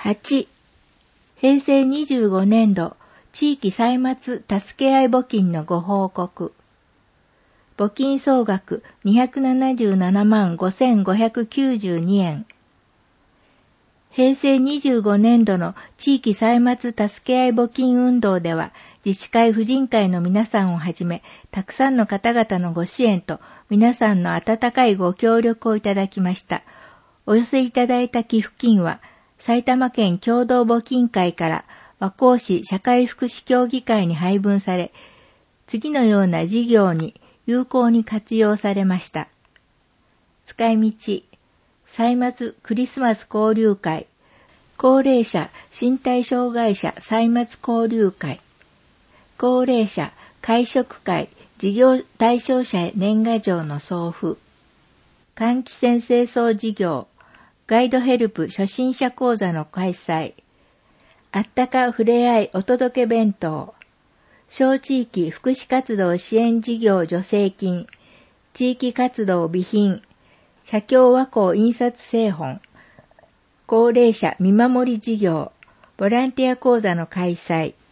8、平成25年度地域歳末助け合い募金のご報告。募金総額277万5592円。平成25年度の地域歳末助け合い募金運動では、自治会婦人会の皆さんをはじめ、たくさんの方々のご支援と皆さんの温かいご協力をいただきました。お寄せいただいた寄付金は、埼玉県共同募金会から和光市社会福祉協議会に配分され、次のような事業に有効に活用されました。使い道、歳末クリスマス交流会、高齢者身体障害者歳末交流会、高齢者会食会事業対象者へ年賀状の送付、換気扇清掃事業、ガイドヘルプ初心者講座の開催、あったかふれあいお届け弁当、小地域福祉活動支援事業助成金、地域活動備品、社協和光印刷製本、高齢者見守り事業、ボランティア講座の開催、